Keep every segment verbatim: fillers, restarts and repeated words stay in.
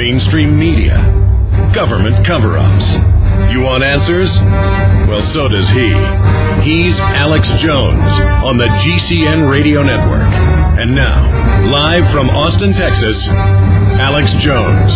mainstream media, government cover-ups. You want answers? Well, so does he. He's Alex Jones on the G C N Radio Network. And now, live from Austin, Texas, Alex Jones.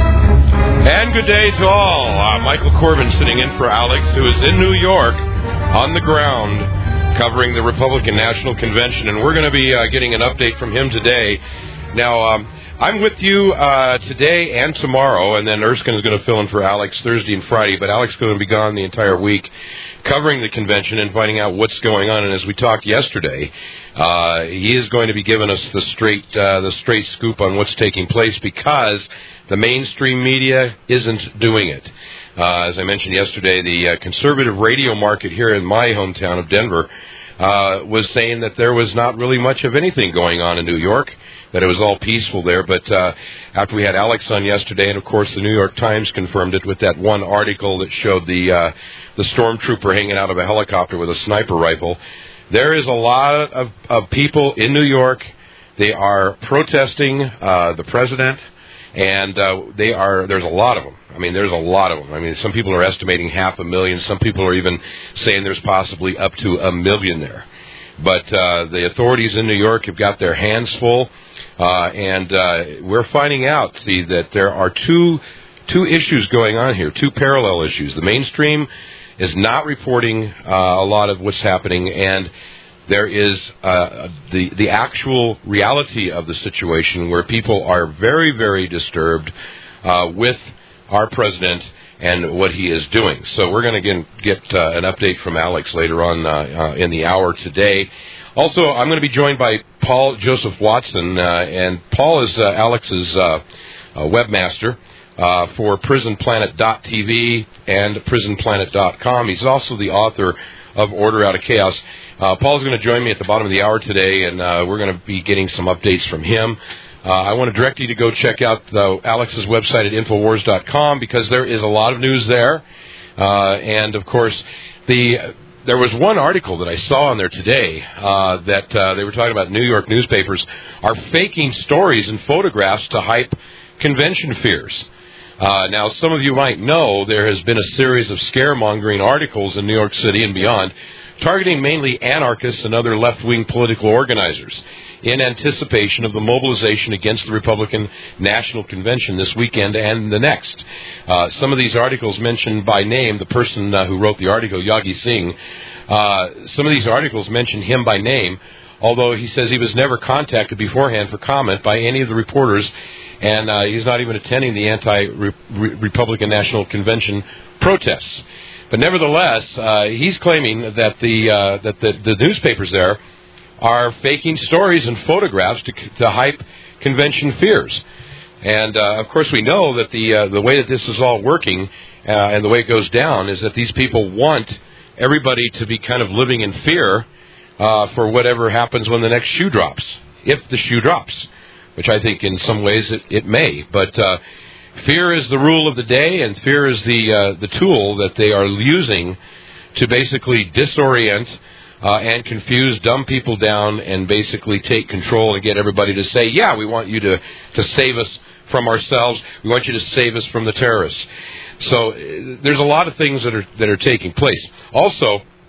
And good day to all. Uh, Michael Corbin sitting in for Alex, who is in New York on the ground covering the Republican National Convention. And we're going to be uh, getting an update from him today. Now, um, I'm with you uh, today and tomorrow, and then Erskine is going to fill in for Alex Thursday and Friday, but Alex is going to be gone the entire week covering the convention and finding out what's going on. And as we talked yesterday, uh, he is going to be giving us the straight uh, the straight scoop on what's taking place because the mainstream media isn't doing it. Uh, as I mentioned yesterday, the uh, conservative radio market here in my hometown of Denver uh, was saying that there was not really much of anything going on in New York, that it was all peaceful there. But uh, after we had Alex on yesterday, and of course the New York Times confirmed it with that one article that showed the uh, the stormtrooper hanging out of a helicopter with a sniper rifle, there is a lot of, of people in New York. They are protesting uh, the president, and uh, they are. There's a lot of them. I mean, there's a lot of them. I mean, some people are estimating half a million. Some people are even saying there's possibly up to a million there. But uh, the authorities in New York have got their hands full, uh, and uh, we're finding out, see, that there are two two issues going on here, two parallel issues. The mainstream is not reporting uh, a lot of what's happening, and there is uh, the the actual reality of the situation where people are very, very disturbed uh, with our president and what he is doing. So we're going to get uh, an update from Alex later on uh, uh, in the hour today. Also, I'm going to be joined by Paul Joseph Watson, uh, and Paul is uh, Alex's uh, uh, webmaster uh, for prison planet dot t v and prison planet dot com. He's also the author of Order Out of Chaos. Uh, Paul's going to join me at the bottom of the hour today, and uh, we're going to be getting some updates from him. Uh, I want to direct you to go check out the, Alex's website at infowars dot com because there is a lot of news there. Uh, and, of course, the there was one article that I saw on there today uh, that uh, they were talking about New York newspapers are faking stories and photographs to hype convention fears. Uh, now, some of you might know there has been a series of scaremongering articles in New York City and beyond targeting mainly anarchists and other left-wing political organizers in anticipation of the mobilization against the Republican National Convention this weekend and the next. Uh, some of these articles mention by name the person uh, who wrote the article, Yagi Singh. Uh, some of these articles mention him by name, although he says he was never contacted beforehand for comment by any of the reporters, and uh, he's not even attending the anti-Republican National Convention protests. But nevertheless, uh, he's claiming that the uh, that the, the newspapers there are faking stories and photographs to, to hype convention fears. And, uh, of course, we know that the uh, the way that this is all working uh, and the way it goes down is that these people want everybody to be kind of living in fear uh, for whatever happens when the next shoe drops, if the shoe drops, which I think in some ways it, it may. But uh, fear is the rule of the day, and fear is the uh, the tool that they are using to basically disorient Uh, and confuse, dumb people down, and basically take control and get everybody to say, yeah, we want you to, to save us from ourselves. We want you to save us from the terrorists. So uh, there's a lot of things that are that are taking place. Also,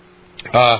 uh,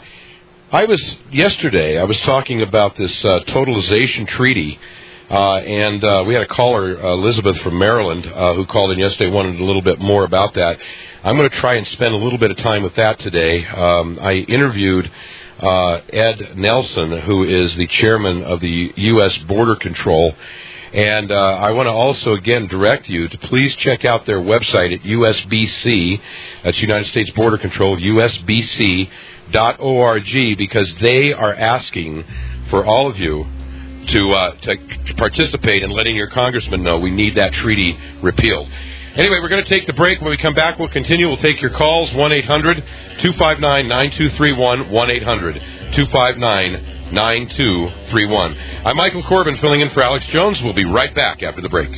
I was yesterday, I was talking about this uh, totalization treaty, uh, and uh, we had a caller, uh, Elizabeth from Maryland, uh, who called in yesterday, wanted a little bit more about that. I'm going to try and spend a little bit of time with that today. Um, I interviewed Uh, Ed Nelson, who is the chairman of the U S Border Control. And uh, I want to also, again, direct you to please check out their website at U S B C, that's United States Border Control, U S B C dot org, because they are asking for all of you to, uh, to participate in letting your congressman know we need that treaty repealed. Anyway, we're going to take the break. When we come back, we'll continue. We'll take your calls, one eight hundred two five nine nine two three one, one eight hundred two five nine nine two three one. I'm Michael Corbin, filling in for Alex Jones. We'll be right back after the break.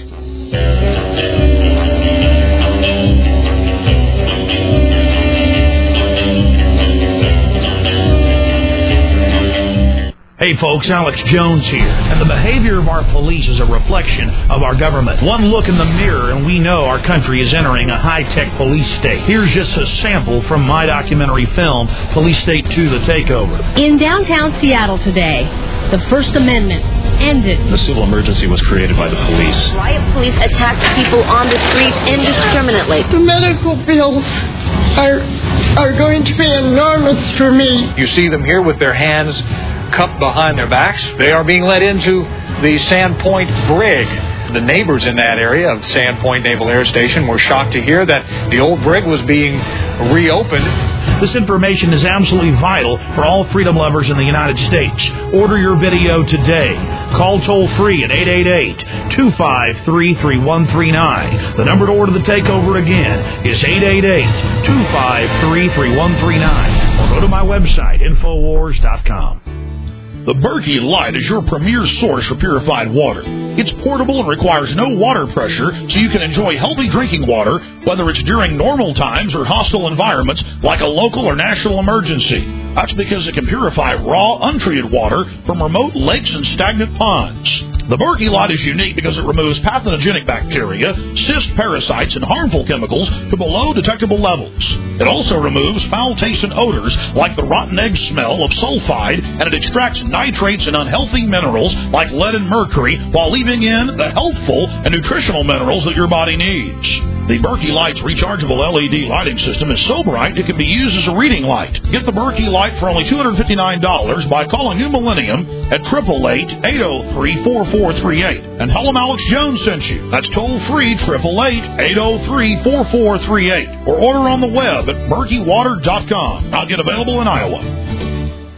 Hey folks, Alex Jones here, and the behavior of our police is a reflection of our government. One look in the mirror and we know our country is entering a high-tech police state. Here's just a sample from my documentary film, Police State two, The Takeover. In downtown Seattle today, the First Amendment ended. The civil emergency was created by the police. Riot police attacked people on the streets indiscriminately. The medical bills are, are going to be enormous for me. You see them here with their hands cupped behind their backs. They are being led into the Sandpoint brig. The neighbors in that area of Sandpoint Naval Air Station were shocked to hear that the old brig was being reopened. This information is absolutely vital for all freedom lovers in the United States. Order your video today. Call toll-free at eight eight eight, two five three, three one three nine. The number to order The Takeover again is eight eight eight, two five three, three one three nine. Or go to my website, infowars dot com. The Berkey Light is your premier source for purified water. It's portable and requires no water pressure, so you can enjoy healthy drinking water, whether it's during normal times or hostile environments like a local or national emergency. That's because it can purify raw, untreated water from remote lakes and stagnant ponds. The Berkey Light is unique because it removes pathogenic bacteria, cyst parasites, and harmful chemicals to below detectable levels. It also removes foul taste and odors like the rotten egg smell of sulfide, and it extracts nitrates and unhealthy minerals like lead and mercury while leaving in the healthful and nutritional minerals that your body needs. The Berkey Light's rechargeable L E D lighting system is so bright it can be used as a reading light. Get the Berkey Light for only two hundred fifty-nine dollars by calling New Millennium at eight eight eight, eight oh three, four four three eight. And tell them Alex Jones sent you. That's toll-free, eight eight eight, eight oh three, four four three eight. Or order on the web at berkey water dot com. Not yet available in Iowa.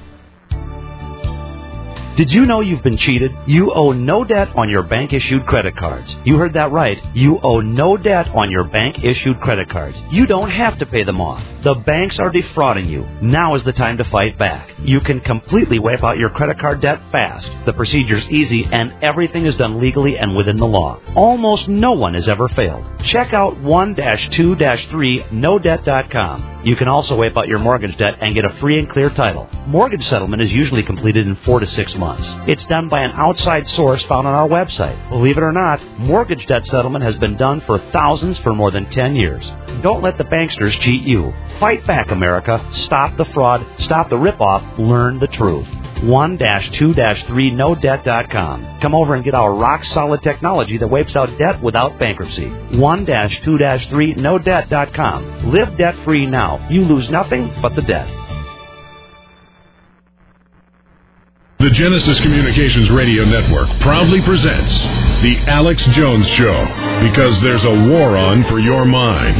Did you know you've been cheated? You owe no debt on your bank-issued credit cards. You heard that right. You owe no debt on your bank-issued credit cards. You don't have to pay them off. The banks are defrauding you. Now is the time to fight back. You can completely wipe out your credit card debt fast. The procedure's easy, and everything is done legally and within the law. Almost no one has ever failed. Check out one dash two dash three no debt dot com. You can also wipe out your mortgage debt and get a free and clear title. Mortgage settlement is usually completed in four to six months. It's done by an outside source found on our website. Believe it or not, mortgage debt settlement has been done for thousands for more than ten years. Don't let the banksters cheat you. Fight back, America. Stop the fraud. Stop the ripoff. Learn the truth. one dash two dash three no debt dot com. Come over and get our rock-solid technology that wipes out debt without bankruptcy. one dash two dash three no debt dot com. Live debt-free now. You lose nothing but the debt. The Genesis Communications Radio Network proudly presents The Alex Jones Show, because there's a war on for your mind.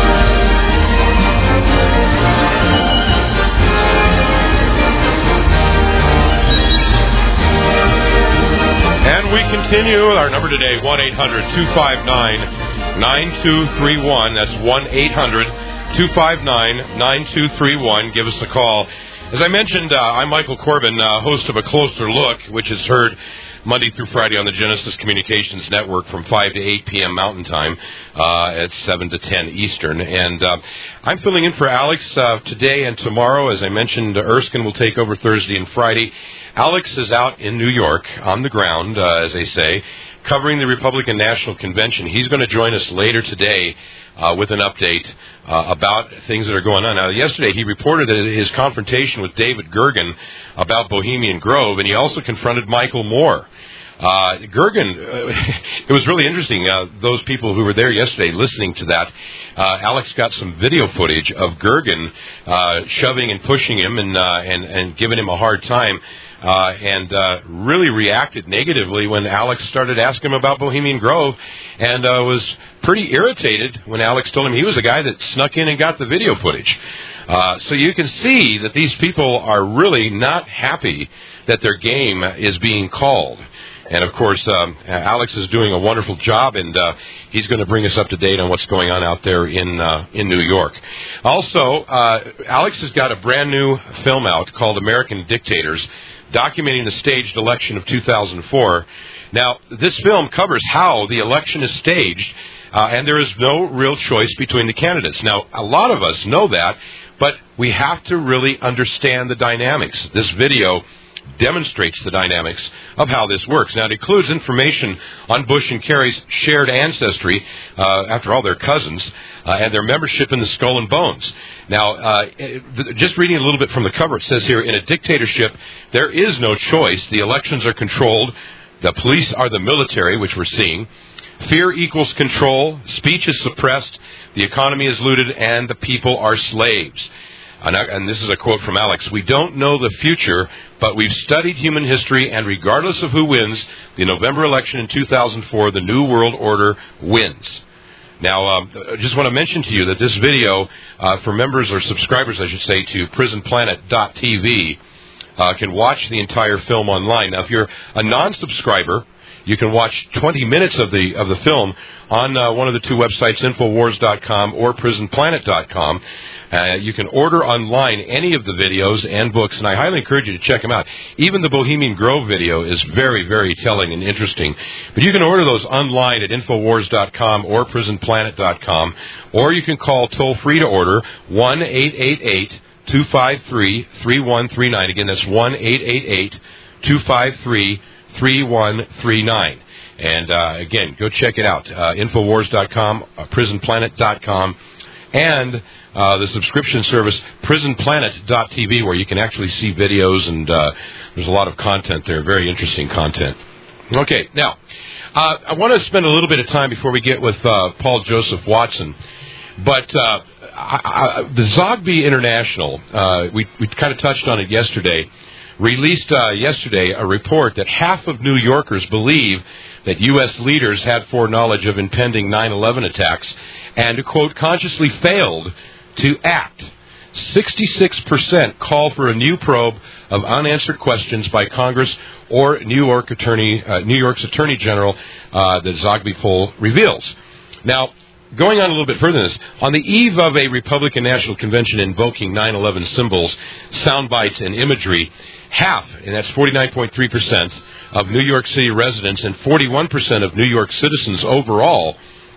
And we continue with our number today, one eight hundred two five nine nine two three one. That's one eight hundred two five nine nine two three one. Give us a call. As I mentioned, uh, I'm Michael Corbin, uh, host of A Closer Look, which is heard Monday through Friday on the Genesis Communications Network from five to eight p.m. Mountain Time uh, at seven to ten Eastern. And uh, I'm filling in for Alex uh, today and tomorrow. As I mentioned, Erskine will take over Thursday and Friday. Alex is out in New York on the ground, uh, as they say, covering the Republican National Convention. He's going to join us later today uh, with an update uh, about things that are going on. Now, yesterday he reported that his confrontation with David Gergen about Bohemian Grove, and he also confronted Michael Moore. Uh, Gergen, uh, it was really interesting, uh, those people who were there yesterday listening to that. Uh, Alex got some video footage of Gergen uh, shoving and pushing him and, uh, and, and giving him a hard time. Uh, and uh, really reacted negatively when Alex started asking him about Bohemian Grove, and uh, was pretty irritated when Alex told him he was the guy that snuck in and got the video footage. Uh, so you can see that these people are really not happy that their game is being called. And, of course, um, Alex is doing a wonderful job, and uh, he's going to bring us up to date on what's going on out there in uh, in New York. Also, uh, Alex has got a brand-new film out called American Dictators, documenting the staged election of two thousand four. Now, this film covers how the election is staged, uh, and there is no real choice between the candidates. Now, a lot of us know that, but we have to really understand the dynamics. This video demonstrates the dynamics of how this works. Now, it includes information on Bush and Kerry's shared ancestry, uh, after all, they're cousins, uh, and their membership in the Skull and Bones. Now, uh, just reading a little bit from the cover, it says here, in a dictatorship, there is no choice. The elections are controlled. The police are the military, which we're seeing. Fear equals control. Speech is suppressed. The economy is looted, and the people are slaves. And, I, and this is a quote from Alex. We don't know the future, but we've studied human history, and regardless of who wins the November election in two thousand four, the New World Order wins. Now, um, I just want to mention to you that this video, uh, for members or subscribers, I should say, to prison planet dot t v, uh, can watch the entire film online. Now, if you're a non-subscriber, you can watch twenty minutes of the of the film on uh, one of the two websites, infowars dot com or prison planet dot com. Uh, you can order online any of the videos and books, and I highly encourage you to check them out. Even the Bohemian Grove video is very, very telling and interesting. But you can order those online at infowars dot com or prison planet dot com, or you can call toll-free to order one eight eight eight, two five three, three one three nine. Again, that's one eight eight eight, two five three, three one three nine. And, uh, again, go check it out, uh, infowars dot com, uh, prison planet dot com, and uh, the subscription service, prison planet dot t v, where you can actually see videos, and uh, there's a lot of content there, very interesting content. Okay, now, uh, I want to spend a little bit of time before we get with uh, Paul Joseph Watson, but uh, I, I, the Zogby International, uh, we, we kind of touched on it yesterday, released uh, yesterday a report that half of New Yorkers believe that U S leaders had foreknowledge of impending nine eleven attacks and, quote, consciously failed to act. sixty-six percent call for a new probe of unanswered questions by Congress or New York Attorney, uh, New York's Attorney General, uh, the Zogby poll reveals. Now, going on a little bit further than this, on the eve of a Republican National Convention invoking nine eleven symbols, sound bites, and imagery, half, and that's forty-nine point three percent, of New York City residents and forty-one percent of New York citizens overall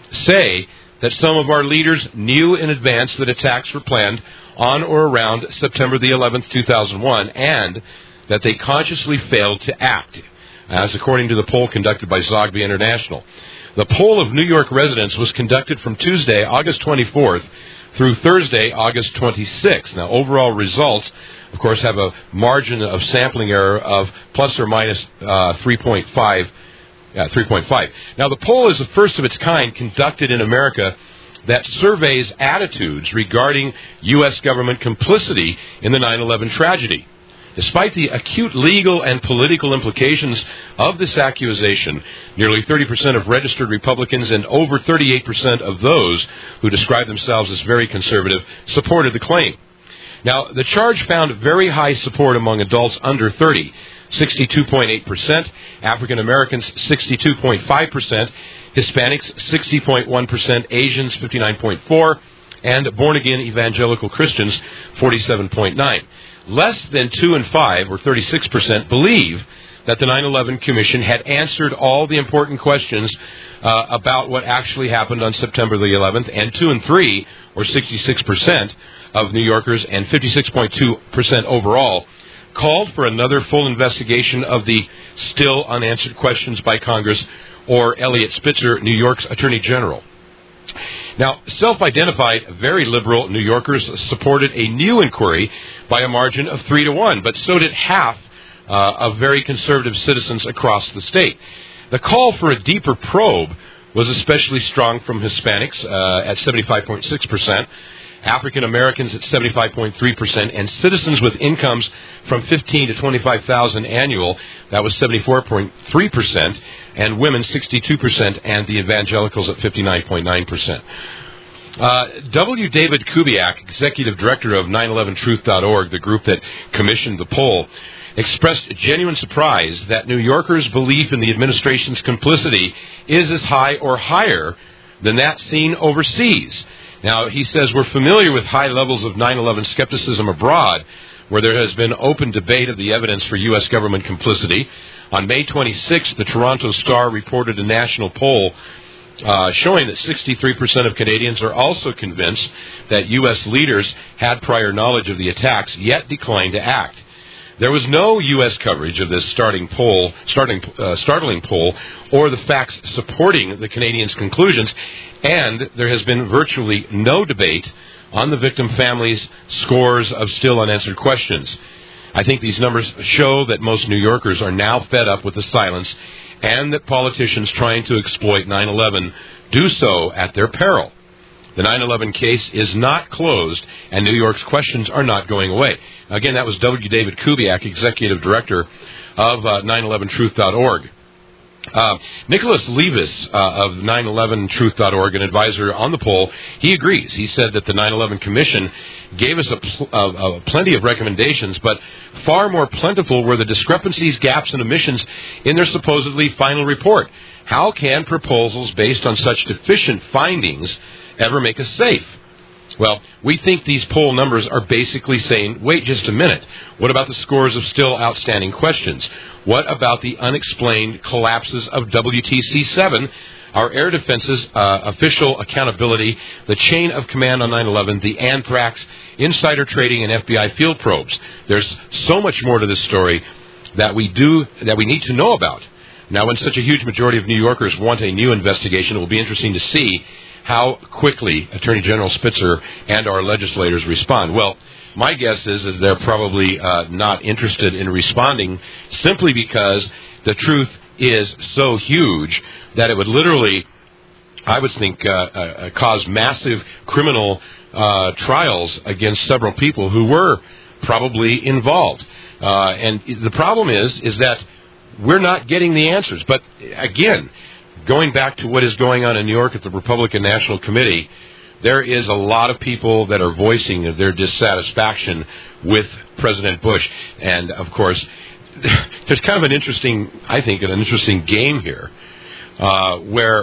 say that some of our leaders knew in advance that attacks were planned on or around September the eleventh, two thousand one, and that they consciously failed to act, as according to the poll conducted by Zogby International. The poll of New York residents was conducted from Tuesday, August twenty-fourth, through Thursday, August twenty-sixth. Now, overall results, of course, have a margin of sampling error of plus or minus uh, three point five. Uh, three point five. Now, the poll is the first of its kind conducted in America that surveys attitudes regarding U S government complicity in the nine eleven tragedy. Despite the acute legal and political implications of this accusation, nearly thirty percent of registered Republicans and over thirty-eight percent of those who describe themselves as very conservative supported the claim. Now, the charge found very high support among adults under thirty, sixty-two point eight percent, African Americans sixty-two point five percent, Hispanics sixty point one percent, Asians fifty-nine point four percent, and born-again evangelical Christians forty-seven point nine percent. Less than two and five, or thirty-six percent, believe that the nine eleven Commission had answered all the important questions uh, about what actually happened on September the eleventh, and two and three, or sixty-six percent, of New Yorkers and fifty-six point two percent overall called for another full investigation of the still unanswered questions by Congress or Eliot Spitzer, New York's Attorney General. Now, self-identified very liberal New Yorkers supported a new inquiry by a margin of three to one, but so did half uh, of very conservative citizens across the state. The call for a deeper probe was especially strong from Hispanics uh, at seventy-five point six percent, African Americans at seventy-five point three percent, and citizens with incomes from fifteen to twenty-five thousand annual, that was seventy-four point three percent, and women sixty-two percent, and the evangelicals at fifty-nine point nine percent. Uh, W. David Kubiak, executive director of nine eleven truth dot org, the group that commissioned the poll, expressed genuine surprise that New Yorkers' belief in the administration's complicity is as high or higher than that seen overseas. Now, he says, we're familiar with high levels of nine eleven skepticism abroad, where there has been open debate of the evidence for U S government complicity. On May twenty-sixth, the Toronto Star reported a national poll uh, showing that sixty-three percent of Canadians are also convinced that U S leaders had prior knowledge of the attacks, yet declined to act. There was no U S coverage of this starting poll, starting, uh, startling poll or the facts supporting the Canadians' conclusions, and there has been virtually no debate on the victim families' scores of still unanswered questions. I think these numbers show that most New Yorkers are now fed up with the silence and that politicians trying to exploit nine eleven do so at their peril. The nine eleven case is not closed, and New York's questions are not going away. Again, that was W. David Kubiak, Executive Director of uh, nine eleven truth dot org. Uh, Nicholas Levis uh, of nine eleven truth dot org, an advisor on the poll, he agrees. He said that the nine eleven Commission gave us a, pl- a, a plenty of recommendations, but far more plentiful were the discrepancies, gaps, and omissions in their supposedly final report. How can proposals based on such deficient findings ever make us safe? Well, we think these poll numbers are basically saying, wait just a minute, what about the scores of still outstanding questions? What about the unexplained collapses of W T C seven, our air defense's uh, official accountability, the chain of command on nine eleven, the anthrax, insider trading, and F B I field probes? There's so much more to this story that we do that we need to know about. Now, when such a huge majority of New Yorkers want a new investigation, it will be interesting to see how quickly Attorney General Spitzer and our legislators respond. Well, my guess is, is they're probably uh, not interested in responding simply because the truth is so huge that it would literally, I would think, uh, uh, cause massive criminal uh, trials against several people who were probably involved. Uh, and the problem is, is that we're not getting the answers. But again, going back to what is going on in New York at the Republican National Committee, there is a lot of people that are voicing their dissatisfaction with President Bush. And, of course, there's kind of an interesting, I think, an interesting game here, uh, where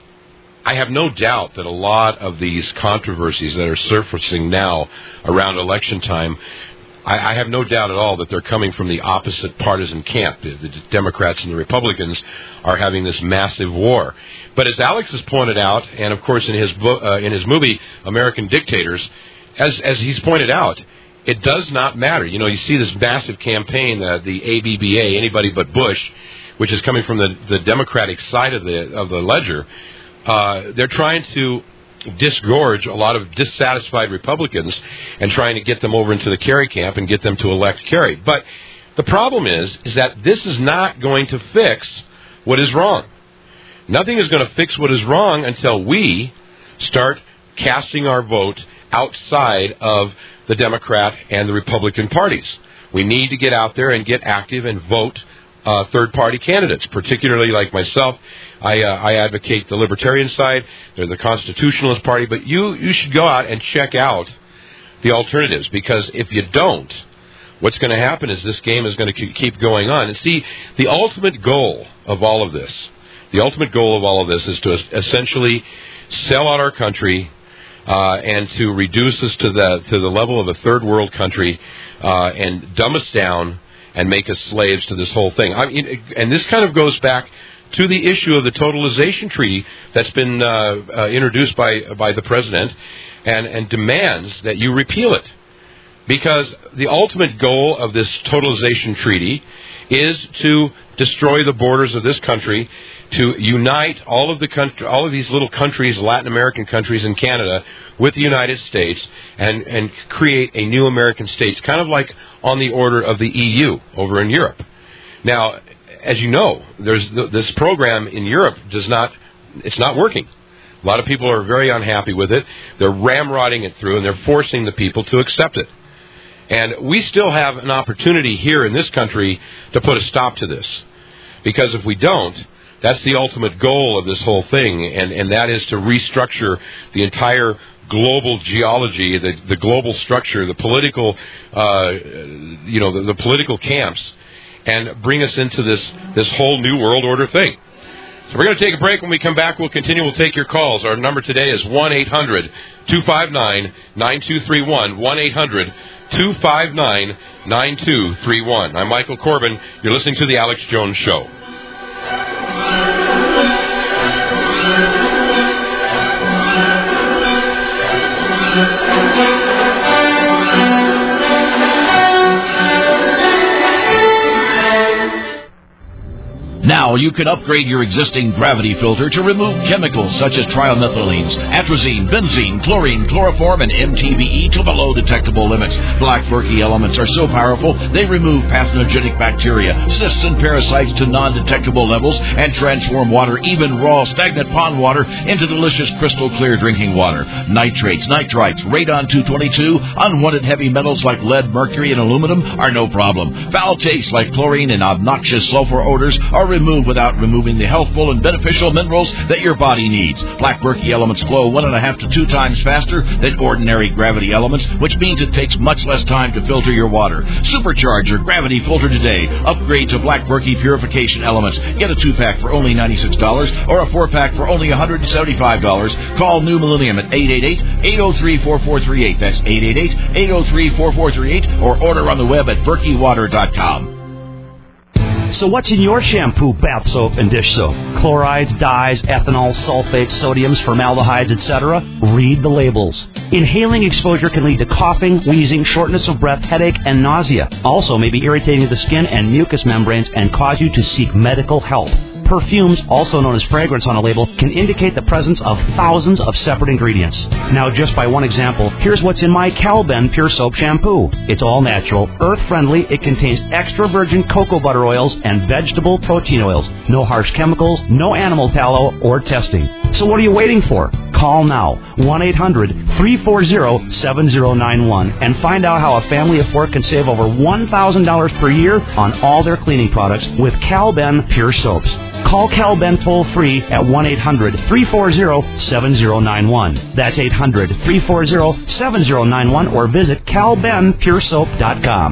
I have no doubt that a lot of these controversies that are surfacing now around election time, I, I have no doubt at all that they're coming from the opposite partisan camp. The, the Democrats and the Republicans are having this massive war. But as Alex has pointed out, and of course in his bo- uh, in his movie American Dictators, as as he's pointed out, it does not matter. You know, you see this massive campaign, uh, the A B B A, Anybody But Bush, which is coming from the, the Democratic side of the of the ledger. Uh, they're trying to disgorge a lot of dissatisfied Republicans and trying to get them over into the Kerry camp and get them to elect Kerry. But the problem is, is that this is not going to fix what is wrong. Nothing is going to fix what is wrong until we start casting our vote outside of the Democrat and the Republican parties. We need to get out there and get active and vote uh, third-party candidates, particularly like myself. I, uh, I advocate the Libertarian side, they're the Constitutionalist Party, but you, you should go out and check out the alternatives, because if you don't, what's going to happen is this game is going to keep going on. And see, the ultimate goal of all of this, the ultimate goal of all of this is to essentially sell out our country uh, and to reduce us to the to the level of a third world country uh, and dumb us down and make us slaves to this whole thing. I mean, and this kind of goes back to the issue of the totalization treaty that's been uh, uh, introduced by by the president and, and demands that you repeal it. Because the ultimate goal of this totalization treaty is to destroy the borders of this country, to unite all of the country, all of these little countries, Latin American countries and Canada, with the United States, and, and create a new American states, kind of like on the order of the E U over in Europe. Now, as you know, there's this program in Europe does not, it's not working. A lot of people are very unhappy with it. They're ramrodding it through, and they're forcing the people to accept it. And we still have an opportunity here in this country to put a stop to this. Because if we don't, that's the ultimate goal of this whole thing, and, and that is to restructure the entire global geology, the, the global structure, the political, uh, you know, the, the political camps, and bring us into this, this whole new world order thing. So we're going to take a break. When we come back, we'll continue. We'll take your calls. Our number today is one eight hundred two five nine nine two three one, one eight hundred two five nine nine two three one. I'm Michael Corbin. You're listening to The Alex Jones Show. Now you can upgrade your existing gravity filter to remove chemicals such as trimethylenes, atrazine, benzene, chlorine, chloroform, and M T B E to below detectable limits. Black Berkey elements are so powerful they remove pathogenic bacteria, cysts, and parasites to non-detectable levels and transform water, even raw stagnant pond water, into delicious crystal clear drinking water. Nitrates, nitrites, radon two twenty-two, unwanted heavy metals like lead, mercury, and aluminum are no problem. Foul tastes like chlorine and obnoxious sulfur odors are removed without removing the healthful and beneficial minerals that your body needs. Black Berkey elements flow one and a half to two times faster than ordinary gravity elements, which means it takes much less time to filter your water. Supercharge your gravity filter today. Upgrade to Black Berkey purification elements. Get a two-pack for only ninety-six dollars or a four-pack for only one hundred seventy-five dollars. Call New Millennium at eight eight eight, eight oh three, four four three eight. That's eight eight eight, eight oh three, four four three eight, or order on the web at berkey water dot com. So what's in your shampoo, bath soap, and dish soap? Chlorides, dyes, ethanol, sulfates, sodiums, formaldehydes, et cetera? Read the labels. Inhaling exposure can lead to coughing, wheezing, shortness of breath, headache, and nausea. Also may be irritating to the skin and mucous membranes and cause you to seek medical help. Perfumes, also known as fragrance on a label, can indicate the presence of thousands of separate ingredients. Now, just by one example, here's what's in my Calben Pure Soap Shampoo. It's all natural, earth-friendly. It contains extra virgin cocoa butter oils and vegetable protein oils. No harsh chemicals, no animal tallow or testing. So what are you waiting for? Call now, one eight hundred, three four zero, seven zero nine one, and find out how a family of four can save over one thousand dollars per year on all their cleaning products with Calben Pure Soaps. Call Calben toll-free at one eight hundred, three four zero, seven zero nine one. That's eight hundred, three four zero, seven zero nine one, or visit cal ben pure soap dot com.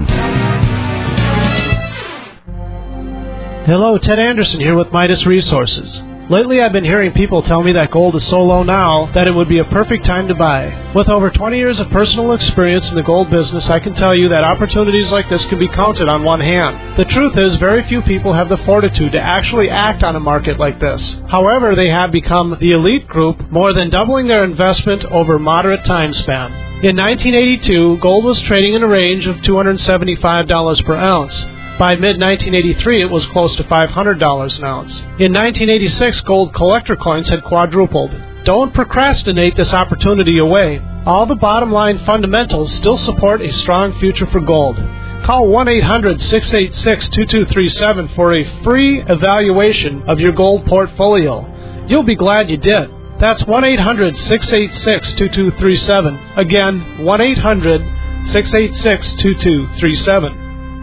Hello, Ted Anderson here with Midas Resources. Lately, I've been hearing people tell me that gold is so low now that it would be a perfect time to buy. With over twenty years of personal experience in the gold business, I can tell you that opportunities like this can be counted on one hand. The truth is, very few people have the fortitude to actually act on a market like this. However, they have become the elite group, more than doubling their investment over a moderate time span. In nineteen eighty-two, gold was trading in a range of two hundred seventy-five dollars per ounce. By mid nineteen eighty-three, it was close to five hundred dollars an ounce. In nineteen eighty-six, gold collector coins had quadrupled. Don't procrastinate this opportunity away. All the bottom line fundamentals still support a strong future for gold. Call one eight hundred, six eight six, two two three seven for a free evaluation of your gold portfolio. You'll be glad you did. That's one eight hundred, six eight six, two two three seven. Again, one eight hundred, six eight six, two two three seven.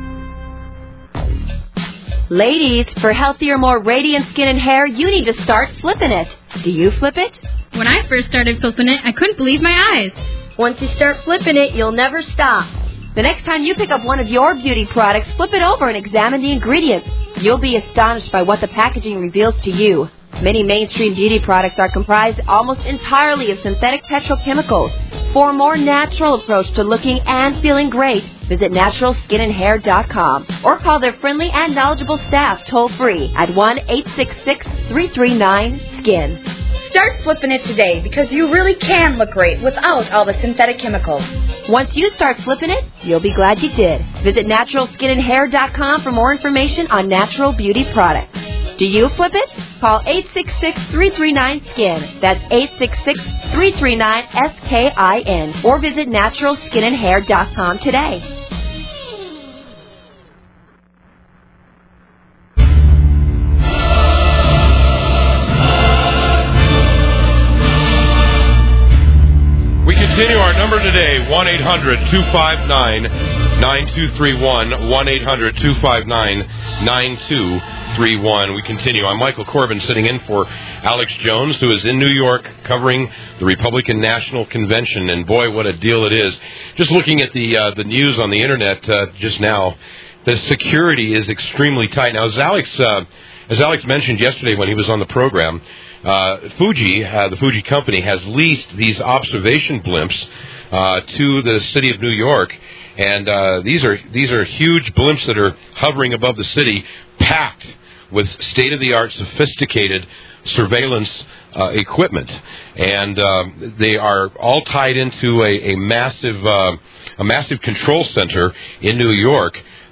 Ladies, for healthier, more radiant skin and hair, you need to start flipping it. Do you flip it? When I first started flipping it, I couldn't believe my eyes. Once you start flipping it, you'll never stop. The next time you pick up one of your beauty products, flip it over and examine the ingredients. You'll be astonished by what the packaging reveals to you. Many mainstream beauty products are comprised almost entirely of synthetic petrochemicals. For a more natural approach to looking and feeling great, visit natural skin and hair dot com or call their friendly and knowledgeable staff toll-free at one eight six six, three three nine, skin. Start flipping it today because you really can look great without all the synthetic chemicals. Once you start flipping it, you'll be glad you did. Visit natural skin and hair dot com for more information on natural beauty products. Do you flip it? Call eight six six, three three nine, skin. That's eight six six, three three nine, S K I N. Or visit natural skin and hair dot com today. We continue our number today, one eight hundred, two five nine, nine two three one, one eight hundred, two five nine, nine two three one. We continue. I'm Michael Corbin, sitting in for Alex Jones, who is in New York covering the Republican National Convention, and boy, what a deal it is. Just looking at the uh, the news on the Internet uh, just now, the security is extremely tight. Now, as Alex, uh, as Alex mentioned yesterday when he was on the program, uh, Fuji, uh, the Fuji company, has leased these observation blimps uh, to the city of New York. And uh, these are these are huge blimps that are hovering above the city, packed with state-of-the-art, sophisticated surveillance uh, equipment, and uh, they are all tied into a, a massive uh, a massive control center in New York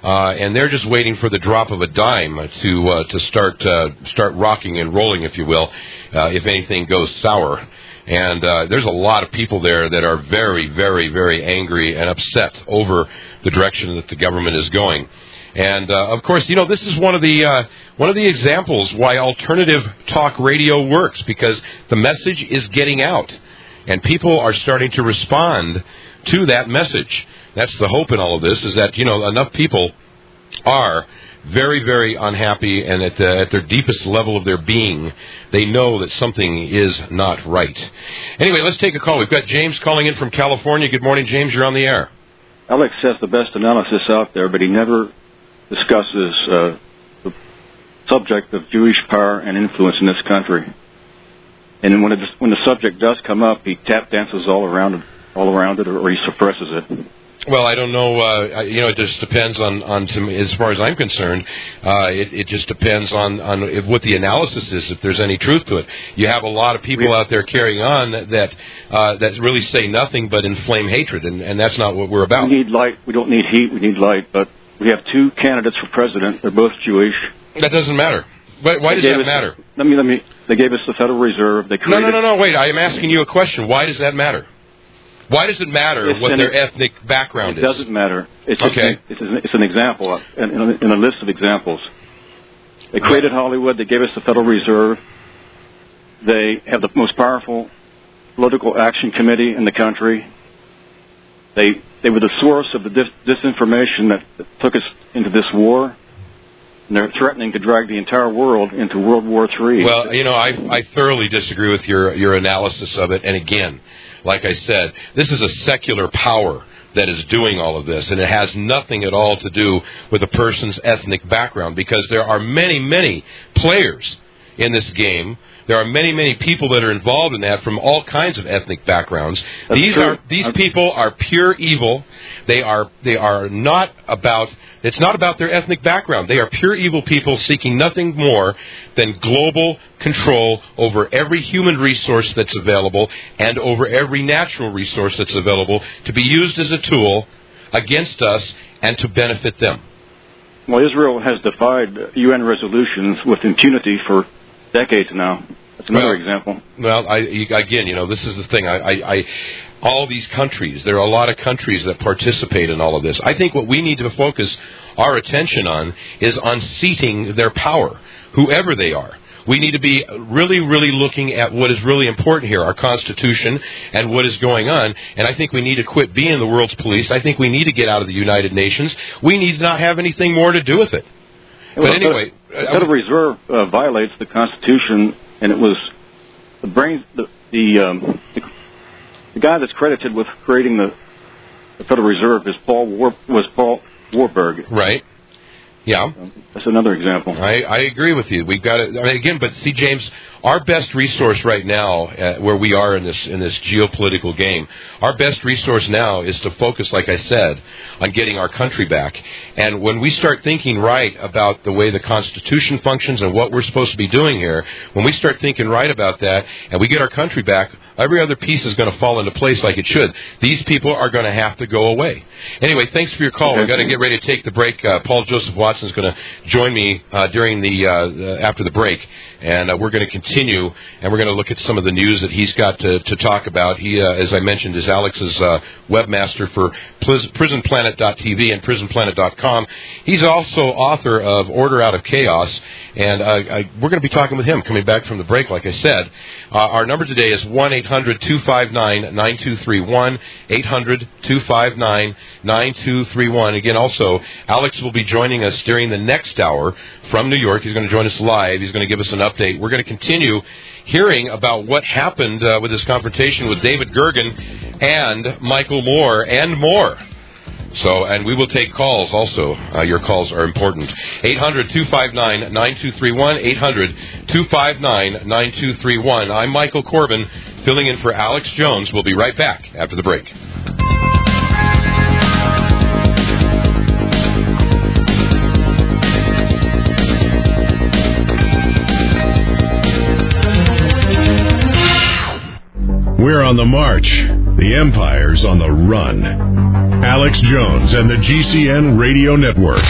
uh, and they're just waiting for the drop of a dime to uh, to start uh, start rocking and rolling, if you will, uh, if anything goes sour. And uh, there's a lot of people there that are very, very, very angry and upset over the direction that the government is going. And uh, of course, you know, this is one of the uh, one of the examples why alternative talk radio works, because the message is getting out, and people are starting to respond to that message. That's the hope in all of this, is that, you know, enough people are very, very unhappy, and at, the, at their deepest level of their being, they know that something is not right. Anyway, let's take a call. We've got James calling in from California. Good morning, James. You're on the air. Alex has the best analysis out there, but he never discusses uh, the subject of Jewish power and influence in this country. And when, it, when the subject does come up, he tap dances all around it, all around it, or he suppresses it. Well, I don't know. Uh, you know, it just depends on, on some, as far as I'm concerned, uh, it, it just depends on, on if, what the analysis is, if there's any truth to it. You have a lot of people out there carrying on that that, uh, that really say nothing but inflame hatred, and, and that's not what we're about. We need light. We don't need heat. We need light. But we have two candidates for president. They're both Jewish. That doesn't matter. Why, why does that us, matter? Let me, let me, they gave us the Federal Reserve. They created, no, no, no, no, wait. I am asking you a question. Why does that matter? Why does it matter it's what an, their ethnic background it is? It doesn't matter. It's okay. Just, it's, an, it's an example in, in a list of examples. They created Hollywood. They gave us the Federal Reserve. They have the most powerful political action committee in the country. They they were the source of the dis, disinformation that, that took us into this war. And they're threatening to drag the entire world into World War Three. Well, you know, I, I thoroughly disagree with your, your analysis of it. And again, like I said, this is a secular power that is doing all of this, and it has nothing at all to do with a person's ethnic background, because there are many, many players in this game. There are many, many people that are involved in that from all kinds of ethnic backgrounds. That's these true. are these people are pure evil. They are they are not about it's not about their ethnic background. They are pure evil people seeking nothing more than global control over every human resource that's available and over every natural resource that's available, to be used as a tool against us and to benefit them. Well, Israel has defied U N resolutions with impunity for decades now. That's another well, example. Well, I, again, you know, this is the thing. I, I, I, all these countries, there are a lot of countries that participate in all of this. I think what we need to focus our attention on is on seating their power, whoever they are. We need to be really, really looking at what is really important here, our Constitution and what is going on. And I think we need to quit being the world's police. I think we need to get out of the United Nations. We need to not have anything more to do with it. But well, anyway, the Federal Reserve uh, violates the Constitution, and it was the brains, the the, um, the the guy that's credited with creating the, the Federal Reserve is Paul War, was Paul Warburg. Right. Yeah. Um, that's another example. I, I agree with you. We've got to, I mean, again, but see, James, our best resource right now, uh, where we are in this in this geopolitical game, our best resource now is to focus, like I said, on getting our country back. And when we start thinking right about the way the Constitution functions and what we're supposed to be doing here, when we start thinking right about that and we get our country back, every other piece is going to fall into place like it should. These people are going to have to go away. Anyway, thanks for your call. Okay. We've got to get ready to take the break. Uh, Paul Joseph Watson is going to join me uh, during the, uh, the after the break, and uh, we're going to continue, and we're going to look at some of the news that he's got to, to talk about. He, uh, as I mentioned, is Alex's uh, webmaster for prison planet dot t v and prison planet dot com. He's also author of Order Out of Chaos, and uh, I, we're going to be talking with him coming back from the break, like I said. Uh, our number today is one eight hundred two five nine nine two three one, eight hundred two five nine nine two three one. Again, also, Alex will be joining us during the next hour from New York. He's going to join us live. He's going to give us an update. We're going to continue hearing about what happened uh, with this confrontation with David Gergen and Michael Moore and more. So, and we will take calls also. Uh, your calls are important. eight hundred two five nine nine two three one, eight hundred two five nine nine two three one. I'm Michael Corbin, filling in for Alex Jones. We'll be right back after the break. We're on the march. The Empire's on the run. Alex Jones and the G C N Radio Network.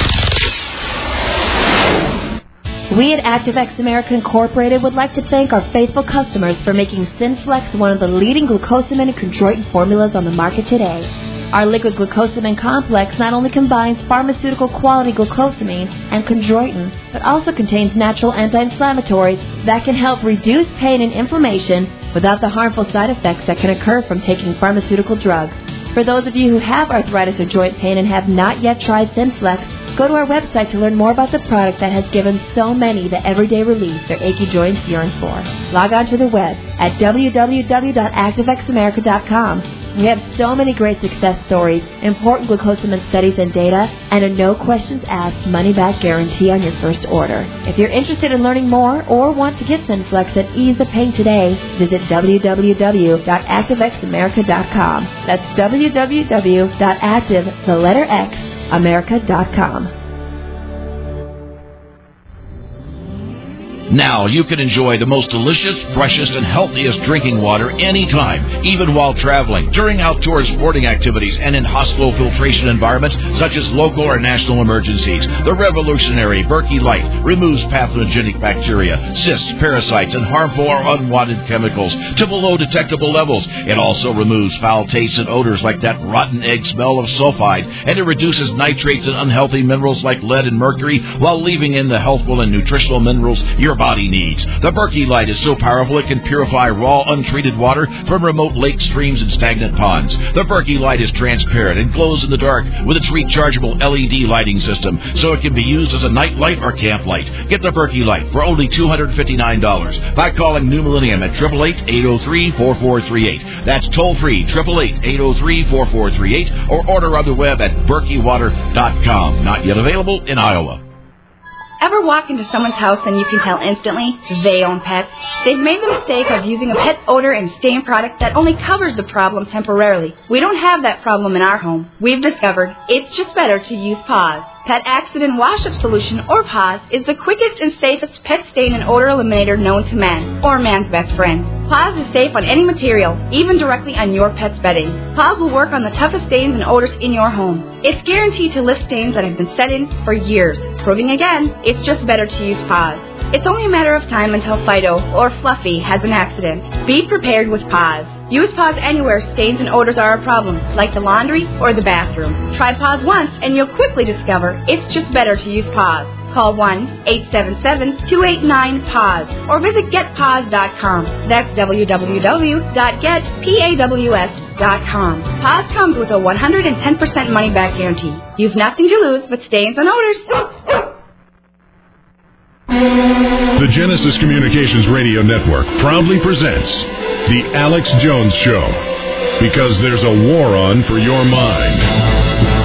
We at ActiveX America Incorporated would like to thank our faithful customers for making Synflex one of the leading glucosamine and chondroitin formulas on the market today. Our liquid glucosamine complex not only combines pharmaceutical quality glucosamine and chondroitin, but also contains natural anti-inflammatories that can help reduce pain and inflammation without the harmful side effects that can occur from taking pharmaceutical drugs. For those of you who have arthritis or joint pain and have not yet tried Synflex, go to our website to learn more about the product that has given so many the everyday relief their achy joints yearn for. Log on to the web at w w w dot active x america dot com. We have so many great success stories, important glucosamine studies and data, and a no questions asked money-back guarantee on your first order. If you're interested in learning more or want to get Synflex and ease the pain today, visit w w w dot active x america dot com. That's w w w dot active, the letter X, america dot com. Now you can enjoy the most delicious, freshest, and healthiest drinking water anytime, even while traveling, during outdoor sporting activities, and in hospital filtration environments such as local or national emergencies. The revolutionary Berkey Light removes pathogenic bacteria, cysts, parasites, and harmful or unwanted chemicals to below detectable levels. It also removes foul tastes and odors like that rotten egg smell of sulfide, and it reduces nitrates and unhealthy minerals like lead and mercury while leaving in the healthful and nutritional minerals your body needs. The Berkey Light is so powerful it can purify raw, untreated water from remote lakes, streams, and stagnant ponds. The Berkey Light is transparent and glows in the dark with its rechargeable L E D lighting system, so it can be used as a night light or camp light. Get the Berkey Light for only two hundred fifty-nine dollars by calling New Millennium at eight eight eight, eight oh three, four four three eight. That's toll-free, eight eight eight, eight oh three, four four three eight, or order on the web at berkey water dot com. Not yet available in Iowa. Ever walk into someone's house and you can tell instantly they own pets? They've made the mistake of using a pet odor and stain product that only covers the problem temporarily. We don't have that problem in our home. We've discovered it's just better to use Paws. Pet Accident Wash-Up Solution, or Paws, is the quickest and safest pet stain and odor eliminator known to man, or man's best friend. Paws is safe on any material, even directly on your pet's bedding. Paws will work on the toughest stains and odors in your home. It's guaranteed to lift stains that have been set in for years, proving again, it's just better to use Paws. It's only a matter of time until Fido, or Fluffy, has an accident. Be prepared with Paws. Use Paws anywhere stains and odors are a problem, like the laundry or the bathroom. Try Paws once and you'll quickly discover it's just better to use Paws. Call one eight seven seven, two eight nine, P A W S or visit get paws dot com. That's w w w dot get paws dot com. Paws comes with a one hundred ten percent money-back guarantee. You've nothing to lose but stains and odors. The Genesis Communications Radio Network proudly presents The Alex Jones Show, because there's a war on for your mind.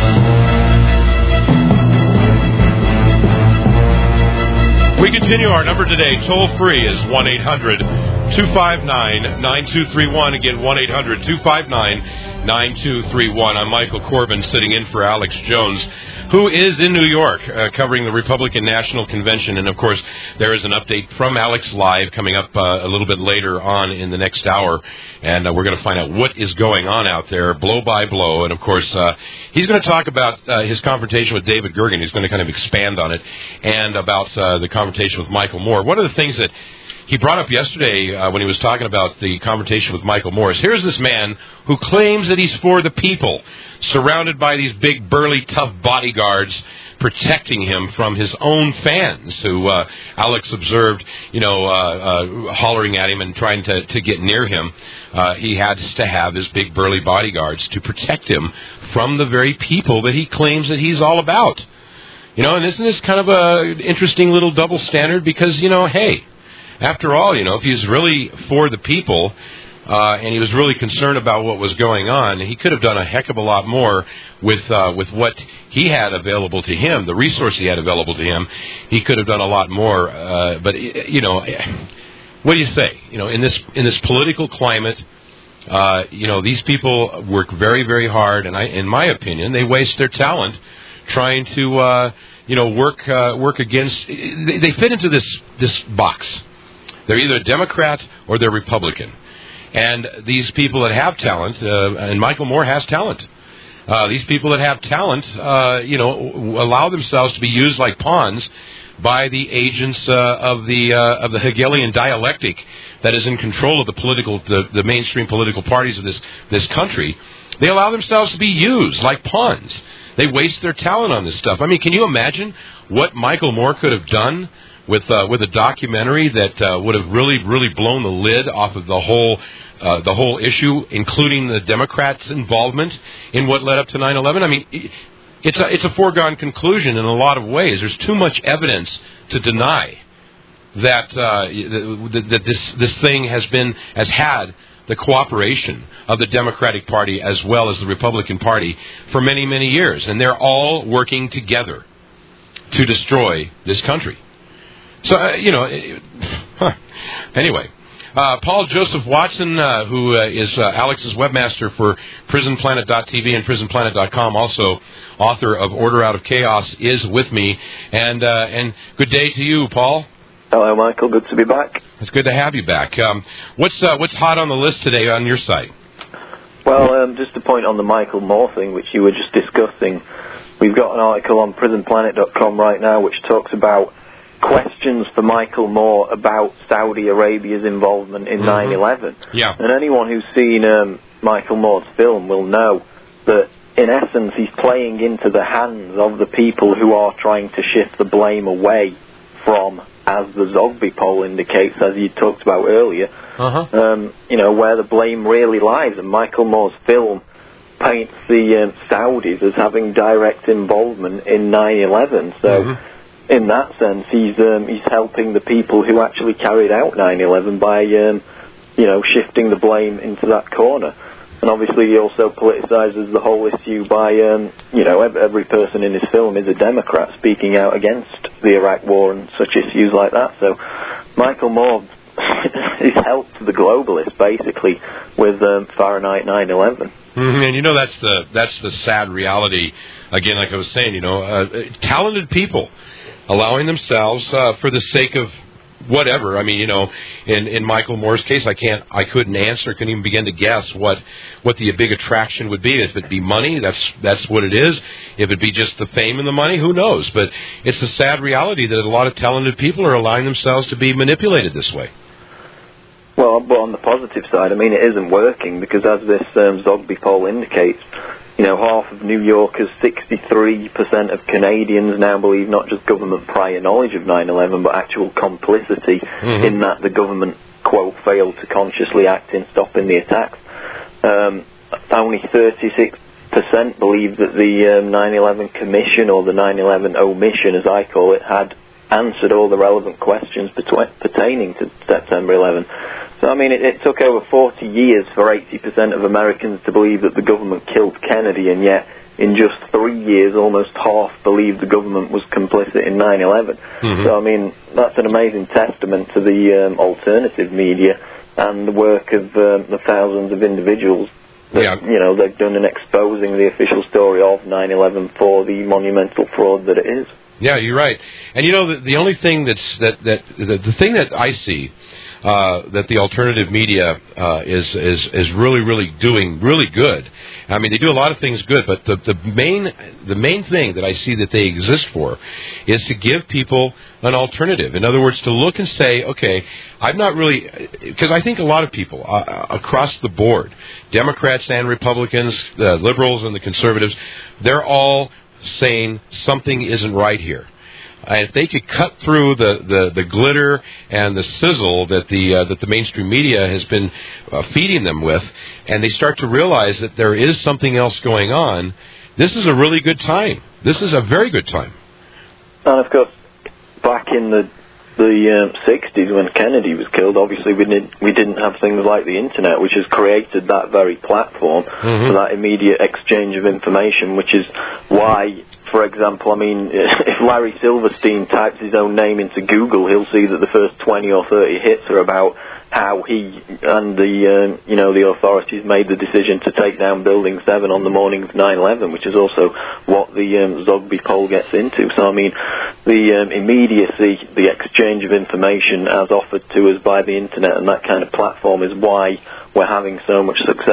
We continue. Our number today, toll-free, is one eight hundred two five nine nine two three one. Again, one eight hundred two five nine nine two three one. I'm Michael Corbin, sitting in for Alex Jones, who is in New York uh, covering the Republican National Convention. And, of course, there is an update from Alex Live coming up uh, a little bit later on in the next hour. And uh, we're going to find out what is going on out there, blow by blow. And, of course, uh, he's going to talk about uh, his confrontation with David Gergen. He's going to kind of expand on it, and about uh, the confrontation with Michael Moore. One of the things that he brought up yesterday uh, when he was talking about the confrontation with Michael Morris. Here's this man who claims that he's for the people, surrounded by these big, burly, tough bodyguards protecting him from his own fans, who uh, Alex observed, you know, uh, uh, hollering at him and trying to, to get near him. Uh, he had to have his big, burly bodyguards to protect him from the very people that he claims that he's all about. You know, and isn't this kind of a interesting little double standard? Because, you know, hey, after all, you know, if he's really for the people, uh, and he was really concerned about what was going on, he could have done a heck of a lot more with uh, with what he had available to him, the resource he had available to him. He could have done a lot more. Uh, but you know, what do you say? You know, in this in this political climate, uh, you know, these people work very, very hard, and I, in my opinion, they waste their talent trying to uh, you know work uh, work against. They, they fit into this this box. They're either a Democrat or they're Republican. And these people that have talent, uh, and Michael Moore has talent, Uh, these people that have talent, uh, you know, allow themselves to be used like pawns by the agents uh, of the uh, of the Hegelian dialectic that is in control of the political, the, the mainstream political parties of this this country. They allow themselves to be used like pawns. They waste their talent on this stuff. I mean, can you imagine what Michael Moore could have done with uh, with a documentary that uh, would have really, really blown the lid off of the whole uh, the whole issue, including the Democrats' involvement in what led up to nine eleven? I mean, it's a it's a foregone conclusion in a lot of ways. There's too much evidence to deny that uh, that, that this this thing has been has had the cooperation of the Democratic Party as well as the Republican Party for many, many years. And they're all working together to destroy this country. So, uh, you know, it, huh. anyway, uh, Paul Joseph Watson, uh, who uh, is uh, Alex's webmaster for prison planet dot t v and prison planet dot com, also author of Order Out of Chaos, is with me. And, uh, and good day to you, Paul. Hello, Michael. Good to be back. It's good to have you back. Um, what's uh, what's hot on the list today on your site? Well, um, just to point on the Michael Moore thing, which you were just discussing, we've got an article on prison planet dot com right now which talks about questions for Michael Moore about Saudi Arabia's involvement in nine eleven. Mm-hmm. Yeah. And anyone who's seen um, Michael Moore's film will know that, in essence, he's playing into the hands of the people who are trying to shift the blame away from, as the Zogby poll indicates, as you talked about earlier, uh-huh. um, you know, where the blame really lies. And Michael Moore's film paints the um, Saudis as having direct involvement in nine eleven. So, mm-hmm. in that sense, he's um, he's helping the people who actually carried out nine eleven by, um, you know, shifting the blame into that corner. And obviously he also politicizes the whole issue by, um, you know, every person in his film is a Democrat speaking out against the Iraq War and such issues like that. So Michael Moore is helped the globalists, basically, with um, Fahrenheit nine eleven. Mm-hmm. And, you know, that's the that's the sad reality, again, like I was saying, you know, uh, talented people allowing themselves, uh, for the sake of whatever. I mean, you know, in, in Michael Moore's case, I can't, I couldn't answer, couldn't even begin to guess what, what the big attraction would be. If it be money, that's, that's what it is. If it be just the fame and the money, who knows? But it's a sad reality that a lot of talented people are allowing themselves to be manipulated this way. Well, but on the positive side, I mean, it isn't working because, as this um, Zogby poll indicates, you know, half of New Yorkers, sixty-three percent of Canadians now believe not just government prior knowledge of nine eleven, but actual complicity mm-hmm. in that the government, quote, failed to consciously act in stopping the attacks. Um, only thirty-six percent believe that the um, nine eleven Commission, or the nine eleven Omission, as I call it, had answered all the relevant questions between, pertaining to September eleventh. So, I mean, it, it took over forty years for eighty percent of Americans to believe that the government killed Kennedy, and yet in just three years, almost half believed the government was complicit in nine eleven. Mm-hmm. So, I mean, that's an amazing testament to the um, alternative media and the work of um, the thousands of individuals that, yeah. you know, they've done in exposing the official story of nine eleven for the monumental fraud that it is. Yeah, you're right. And, you know, the, the only thing that's, that, that, the, the thing that I see Uh, that the alternative media uh, is is is really really doing really good. I mean, they do a lot of things good, but the the main the main thing that I see that they exist for is to give people an alternative. In other words, to look and say, okay, I'm not really, because I think a lot of people uh, across the board, Democrats and Republicans, the liberals and the conservatives, they're all saying something isn't right here. Uh, if they could cut through the, the, the glitter and the sizzle that the uh, that the mainstream media has been uh, feeding them with, and they start to realize that there is something else going on, this is a really good time. This is a very good time. And of course, back in the the um, sixties when Kennedy was killed, obviously we didn't we didn't have things like the internet, which has created that very platform mm-hmm. for that immediate exchange of information, which is why, for example, I mean, if Larry Silverstein types his own name into Google, he'll see that the first twenty or thirty hits are about how he and the, um, you know, the authorities made the decision to take down Building seven on the morning of nine eleven, which is also what the um, Zogby poll gets into. So, I mean, the um, immediacy, the exchange of information as offered to us by the internet and that kind of platform is why we're having so much success.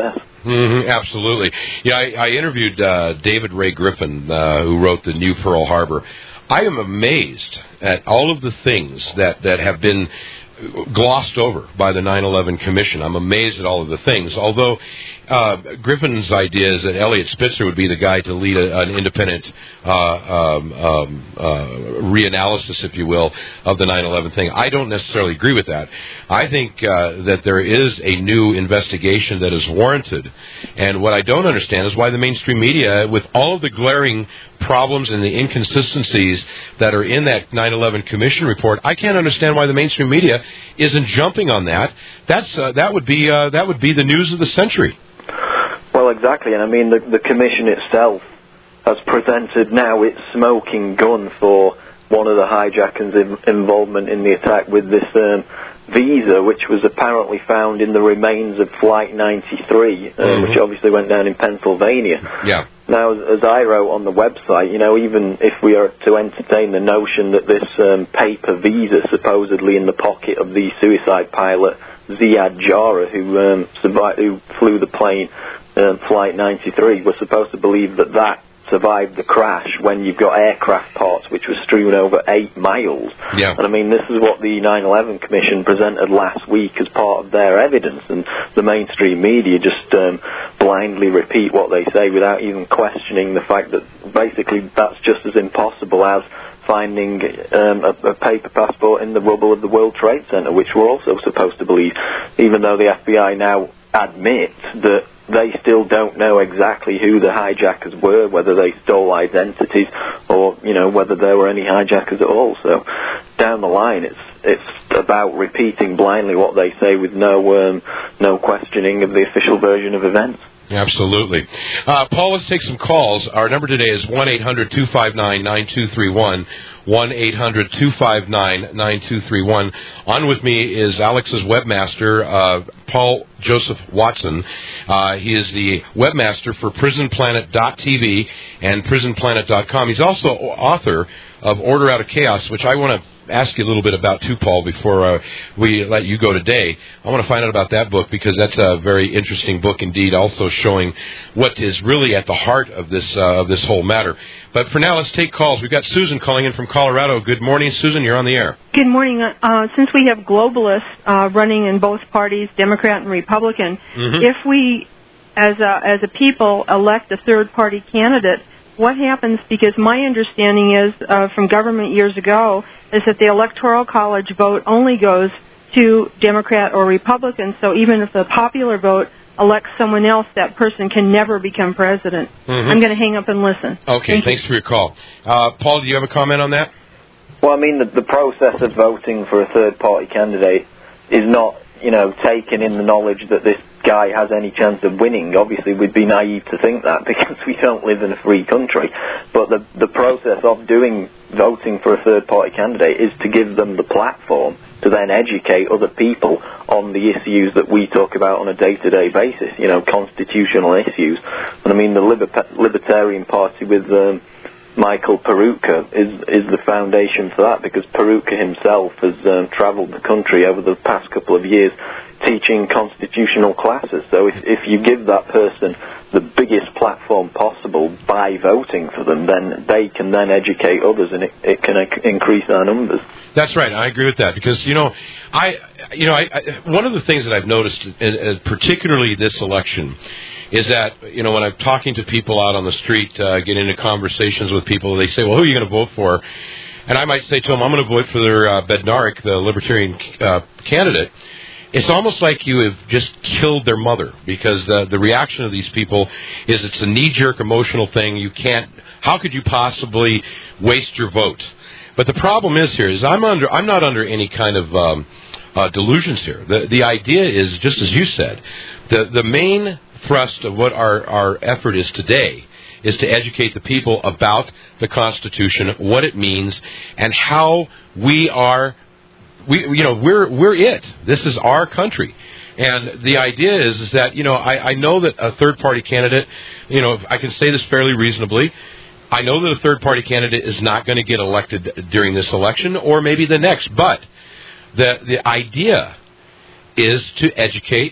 Mm-hmm, absolutely. Yeah, I, I interviewed uh, David Ray Griffin, uh, who wrote The New Pearl Harbor. I am amazed at all of the things that, that have been glossed over by the nine eleven Commission. I'm amazed at all of the things, although uh, Griffin's idea is that Elliot Spitzer would be the guy to lead a, an independent uh, um, um, uh, reanalysis, if you will, of the nine eleven thing. I don't necessarily agree with that. I think uh, that there is a new investigation that is warranted, and what I don't understand is why the mainstream media, with all of the glaring problems and the inconsistencies that are in that nine eleven Commission report, I can't understand why the mainstream media isn't jumping on that. That's uh, that would be uh, that would be the news of the century. Well, exactly, and I mean the, the Commission itself has presented now its smoking gun for one of the hijackers' in, involvement in the attack with this um, visa, which was apparently found in the remains of Flight ninety-three, uh, mm-hmm. which obviously went down in Pennsylvania. Yeah. Now, as, as I wrote on the website, you know, even if we are to entertain the notion that this um, paper visa, supposedly in the pocket of the suicide pilot Ziad Jarrah, who um, survived, who flew the plane, um, Flight ninety-three, we're supposed to believe that that survived the crash when you've got aircraft parts which were strewn over eight miles. Yeah. And I mean, this is what the nine eleven Commission presented last week as part of their evidence, and the mainstream media just um, blindly repeat what they say without even questioning the fact that basically that's just as impossible as finding um, a, a paper passport in the rubble of the World Trade Center, which we're also supposed to believe, even though the F B I now admit that they still don't know exactly who the hijackers were, whether they stole identities or, you know, whether there were any hijackers at all. So down the line, it's it's about repeating blindly what they say with no um, no questioning of the official version of events. Absolutely. Uh, Paul, let's take some calls. Our number today is one eight hundred two five nine nine two three one, one eight hundred two five nine nine two three one. On with me is Alex's webmaster, uh, Paul Joseph Watson. Uh, he is the webmaster for prison planet dot t v and prison planet dot com. He's also author of Order Out of Chaos, which I want to ask you a little bit about too, Paul, before uh, we let you go today. I want to find out about that book because that's a very interesting book indeed, also showing what is really at the heart of this uh, of this whole matter. But for now, let's take calls. We've got Susan calling in from Colorado. Good morning, Susan. You're on the air. Good morning. Uh, since we have globalists uh, running in both parties, Democrat and Republican, mm-hmm. if we, as a, as a people, elect a third-party candidate, what happens? Because my understanding is, uh, from government years ago, is that the Electoral College vote only goes to Democrat or Republican, so even if the popular vote elects someone else, that person can never become president. Mm-hmm. I'm going to hang up and listen. Okay, Thank thanks you. for your call. Uh, Paul, do you have a comment on that? Well, I mean, the, the process of voting for a third-party candidate is not, you know, taken in the knowledge that this guy has any chance of winning. Obviously, we'd be naive to think that because we don't live in a free country. But the the process of doing voting for a third-party candidate is to give them the platform to then educate other people on the issues that we talk about on a day-to-day basis, you know, constitutional issues. And I mean, the Liber- Libertarian Party with um, Michael Peroutka is is the foundation for that, because Peroutka himself has um, travelled the country over the past couple of years teaching constitutional classes. So if, if you give that person the biggest platform possible by voting for them, then they can then educate others, and it, it can increase our numbers. That's right. I agree with that because, you know, I, you know, I, I, one of the things that I've noticed, uh, particularly this election, is that, you know, when I'm talking to people out on the street, uh, get into conversations with people, they say, well, who are you going to vote for? And I might say to them, I'm going to vote for their uh, Bednarik, the Libertarian uh, candidate. It's almost like you have just killed their mother, because the the reaction of these people is it's a knee-jerk emotional thing. You can't, how could you possibly waste your vote? But the problem is here is I'm under I'm not under any kind of um, uh, delusions here. The the idea is, just as you said, the the main thrust of what our, our effort is today is to educate the people about the Constitution, what it means, and how we are. We, you know, we're we're it. This is our country, and the idea is is that, you know, I, I know that a third party candidate, you know, I can say this fairly reasonably. I know that a third party candidate is not going to get elected during this election or maybe the next, but the the idea is to educate,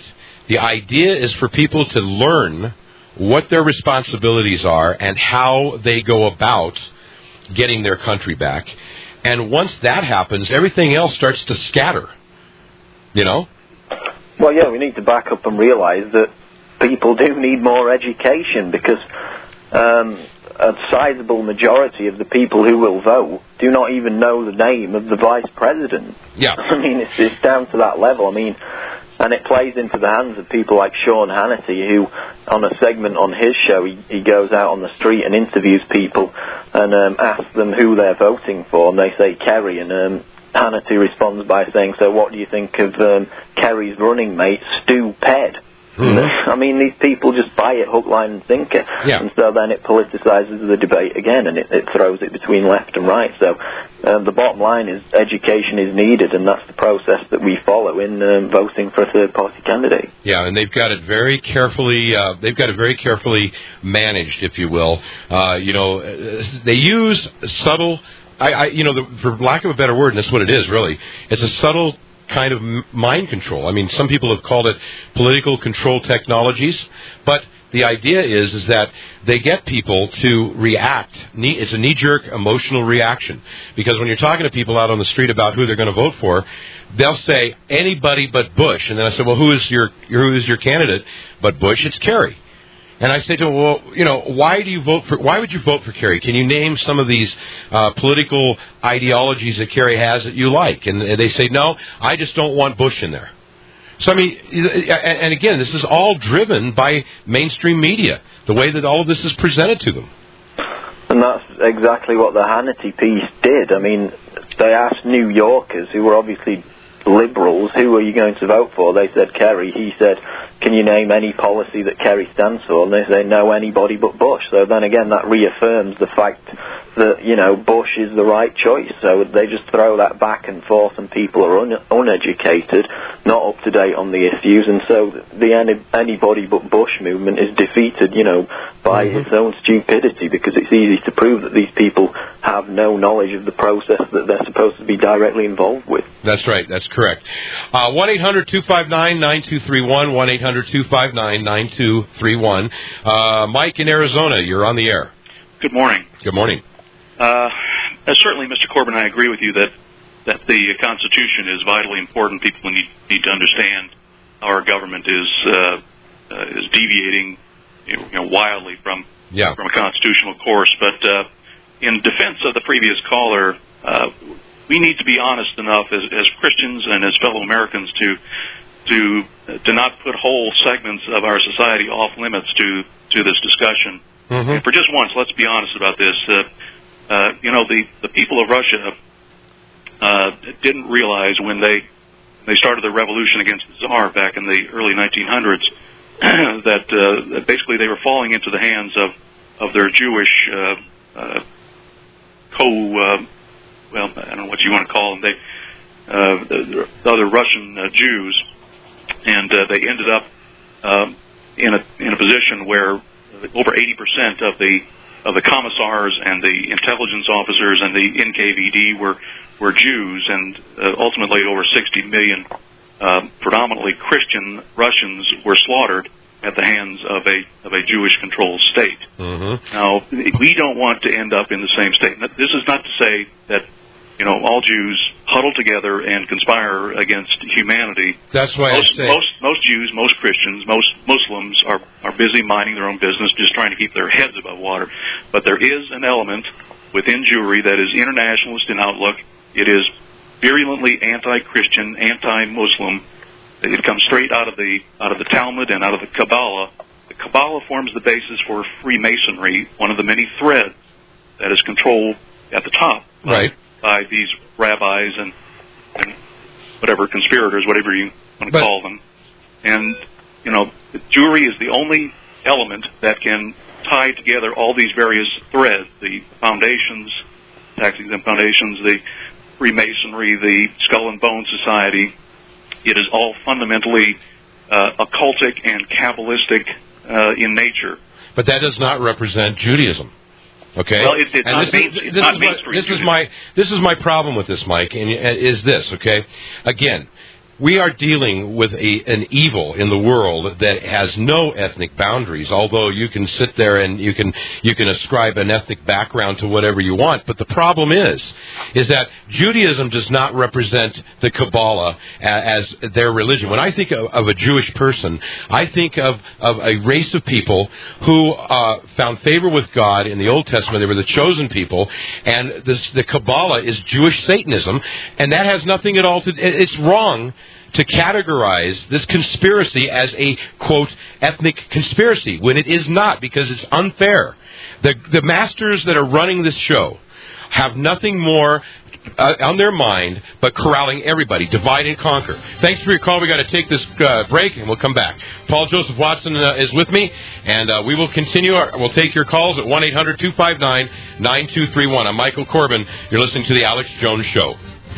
The idea is for people to learn what their responsibilities are and how they go about getting their country back. And once that happens, everything else starts to scatter. You know? Well, yeah, we need to back up and realize that people do need more education because um, a sizable majority of the people who will vote do not even know the name of the vice president. Yeah. I mean, it's, it's down to that level. I mean, and it plays into the hands of people like Sean Hannity, who, on a segment on his show, he, he goes out on the street and interviews people and um, asks them who they're voting for, and they say Kerry, and um, Hannity responds by saying, so what do you think of um, Kerry's running mate, Stu Ped? Mm-hmm. I mean, these people just buy it hook, line, and sinker. Yeah. And so then it politicizes the debate again, and it, it throws it between left and right. So um, the bottom line is education is needed, and that's the process that we follow in um, voting for a third-party candidate. Yeah, and they've got it very carefully. Uh, they've got it very carefully managed, if you will. Uh, you know, they use subtle. I, I you know, the, for lack of a better word, and that's what it is, really. It's a subtle kind of mind control. I mean, some people have called it political control technologies, but the idea is is that they get people to react. It's a knee-jerk emotional reaction, because when you're talking to people out on the street about who they're going to vote for, they'll say anybody but Bush, and then I say, well, who is your who is your candidate but Bush? It's Kerry. And I say to them, well, you know, why do you vote for? Why would you vote for Kerry? Can you name some of these uh, political ideologies that Kerry has that you like? And they say, no, I just don't want Bush in there. So I mean, and again, this is all driven by mainstream media, the way that all of this is presented to them. And that's exactly what the Hannity piece did. I mean, they asked New Yorkers, who were obviously liberals, who are you going to vote for? They said Kerry. He said, can you name any policy that Kerry stands for? And they say, no, anybody but Bush. So then again, that reaffirms the fact that, you know, Bush is the right choice. So they just throw that back and forth, and people are un- uneducated, not up to date on the issues, and so the any- anybody but Bush movement is defeated, you know, by mm-hmm. its own stupidity, because it's easy to prove that these people have no knowledge of the process that they're supposed to be directly involved with. That's right. That's correct. Uh, one eight hundred two five nine nine two three one, one eight hundred two five nine nine two three one. Uh, Mike in Arizona, you're on the air. Good morning. Good morning. Uh, certainly, Mister Corbin, I agree with you that, that the Constitution is vitally important. People need, need to understand how our government is uh, uh, is deviating, you know, wildly from yeah. from a constitutional course. But uh, in defense of the previous caller, uh, we need to be honest enough as, as Christians and as fellow Americans to to to not put whole segments of our society off limits to to this discussion. Mm-hmm. And for just once, let's be honest about this. Uh, uh, you know, the, the people of Russia uh, didn't realize when they they started the revolution against the Tsar back in the early nineteen hundreds that uh, basically they were falling into the hands of of their Jewish uh, uh, co uh, well, I don't know what you want to call them. They uh, the, the other Russian uh, Jews, and uh, they ended up uh, in a in a position where over eighty percent of the of the commissars and the intelligence officers and the N K V D were were Jews, and uh, ultimately over sixty million uh, predominantly Christian Russians were slaughtered at the hands of a of a Jewish-controlled state. Mm-hmm. Now, we don't want to end up in the same state. This is not to say that, you know, all Jews huddle together and conspire against humanity. That's why most, I say most most Jews, most Christians, most Muslims are are busy minding their own business, just trying to keep their heads above water. But there is an element within Jewry that is internationalist in outlook. It is virulently anti-Christian, anti-Muslim. It comes straight out of the out of the Talmud and out of the Kabbalah. The Kabbalah forms the basis for Freemasonry, one of the many threads that is controlled at the top. Right. By these rabbis and, and whatever conspirators, whatever you want to but, call them. And, you know, Jewry is the only element that can tie together all these various threads, the foundations, tax-exempt foundations, the Freemasonry, the Skull and Bone Society. It is all fundamentally uh, occultic and Kabbalistic uh, in nature. But that does not represent Judaism. Okay. Well, it, it's and not, this main, is, it's this not is mainstream. What, this is my this is my problem with this, Mike, and is this okay? Again, we are dealing with a, an evil in the world that has no ethnic boundaries, although you can sit there and you can you can ascribe an ethnic background to whatever you want. But the problem is, is that Judaism does not represent the Kabbalah as their religion. When I think of, of a Jewish person, I think of, of a race of people who uh, found favor with God in the Old Testament. They were the chosen people, and this, the Kabbalah is Jewish Satanism, and that has nothing at all to... It's wrong to categorize this conspiracy as a, quote, ethnic conspiracy, when it is not, because it's unfair. The, the masters that are running this show have nothing more uh, on their mind but corralling everybody, divide and conquer. Thanks for your call. We've got to take this uh, break, and we'll come back. Paul Joseph Watson uh, is with me, and uh, we will continue. Our, we'll take your calls at one eight hundred two five nine nine two three one. I'm Michael Corbin. You're listening to The Alex Jones Show.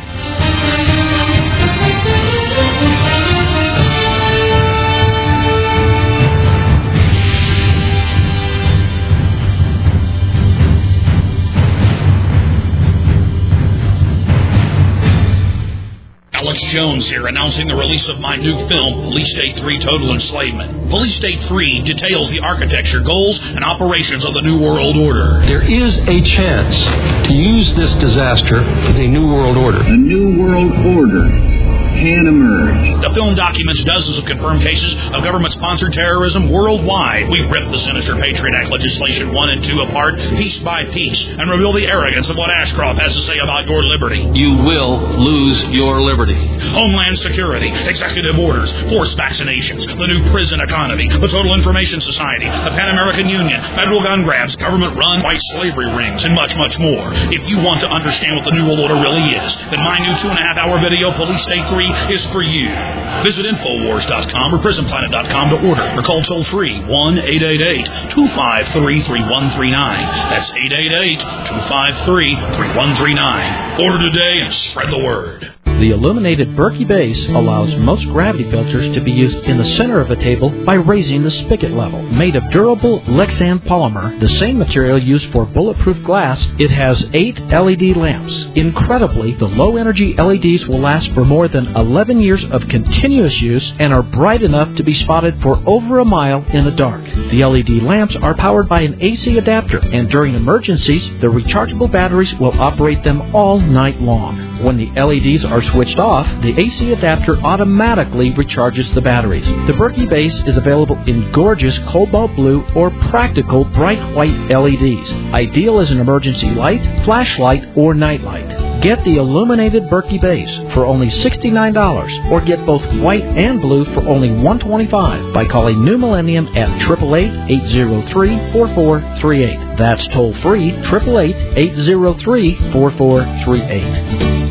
Alex Jones here, announcing the release of my new film, Police State three Total Enslavement. Police State three details the architecture, goals, and operations of the New World Order. There is a chance to use this disaster for the New World Order. The New World Order can emerge. The film documents dozens of confirmed cases of government-sponsored terrorism worldwide. We rip the sinister Patriot Act legislation one and two apart, piece by piece, and reveal the arrogance of what Ashcroft has to say about your liberty. You will lose your liberty. Homeland Security, executive orders, forced vaccinations, the new prison economy, the Total Information Society, the Pan American Union, federal gun grabs, government-run white slavery rings, and much, much more. If you want to understand what the New World Order really is, then my new two-and-a-half-hour video, Police State three, is for you. Visit Infowars dot com or Prison Planet dot com to order, or call toll-free one eight eight eight two five three three one three nine. That's eight eight eight two five three three one three nine. Order today and spread the word. The illuminated Berkey base allows most gravity filters to be used in the center of a table by raising the spigot level. Made of durable Lexan polymer, the same material used for bulletproof glass, it has eight L E D lamps. Incredibly, the low-energy L E Ds will last for more than eleven years of continuous use and are bright enough to be spotted for over a mile in the dark. The L E D lamps are powered by an A C adapter, and during emergencies, the rechargeable batteries will operate them all night long. When the L E Ds are switched off, the A C adapter automatically recharges the batteries. The Berkey base is available in gorgeous cobalt blue or practical bright white L E Ds, ideal as an emergency light, flashlight, or nightlight. Get the illuminated Berkey base for only sixty-nine dollars, or get both white and blue for only one hundred twenty-five dollars by calling New Millennium at eight eight eight, eight zero three, four four three eight. That's toll free, eight eight eight, eight zero three, four four three eight.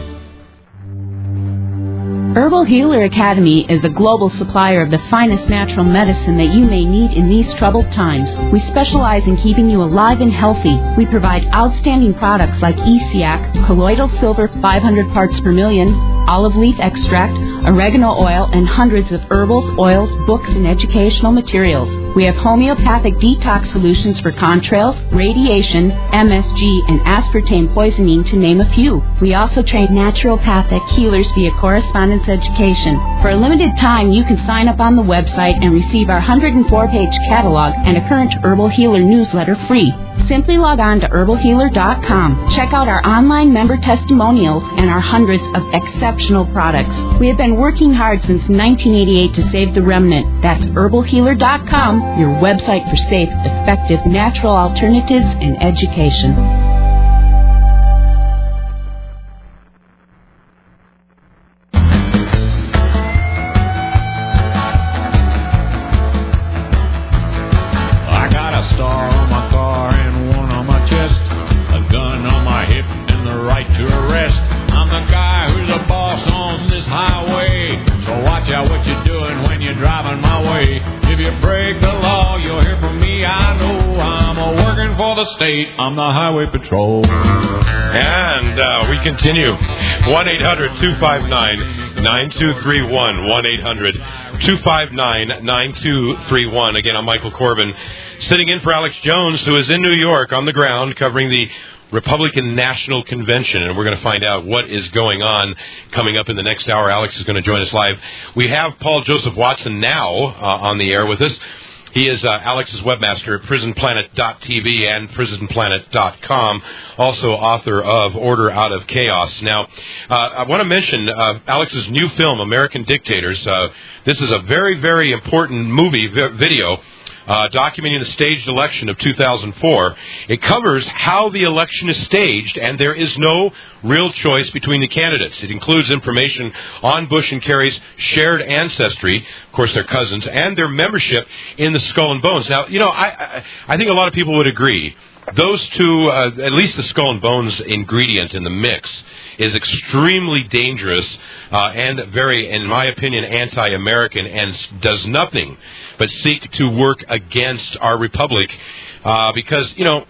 Herbal Healer Academy is a global supplier of the finest natural medicine that you may need in these troubled times. We specialize in keeping you alive and healthy. We provide outstanding products like E C A C, colloidal silver five hundred parts per million, olive leaf extract, oregano oil, and hundreds of herbals, oils, books, and educational materials. We have homeopathic detox solutions for contrails, radiation, M S G, and aspartame poisoning, to name a few. We also train naturopathic healers via correspondence education. For a limited time, you can sign up on the website and receive our one hundred four page catalog and a current Herbal Healer newsletter free. Simply log on to herbal healer dot com. Check out our online member testimonials and our hundreds of exceptional products. We have been working hard since nineteen eighty-eight to save the remnant. That's herbal healer dot com, your website for safe, effective, natural alternatives and education. State, I'm the Highway Patrol. And uh, we continue. one eight hundred two five nine nine two three one. one eight hundred two five nine nine two three one. Again, I'm Michael Corbin, sitting in for Alex Jones, who is in New York on the ground covering the Republican National Convention, and we're going to find out what is going on coming up in the next hour. Alex is going to join us live. We have Paul Joseph Watson now uh, on the air with us. He is uh, Alex's webmaster at prison planet dot t v and prison planet dot com, also author of Order Out of Chaos. Now, uh, I want to mention uh, Alex's new film, American Dictators. Uh, this is a very, very important movie vi- video uh, documenting the staged election of two thousand four. It covers how the election is staged, and there is no real choice between the candidates. It includes information on Bush and Kerry's shared ancestry, of course their cousins, and their membership in the Skull and Bones. Now, you know, I I, I think a lot of people would agree. Those two, uh, at least the Skull and Bones ingredient in the mix, is extremely dangerous uh, and very, in my opinion, anti-American, and does nothing but seek to work against our republic uh, because, you know,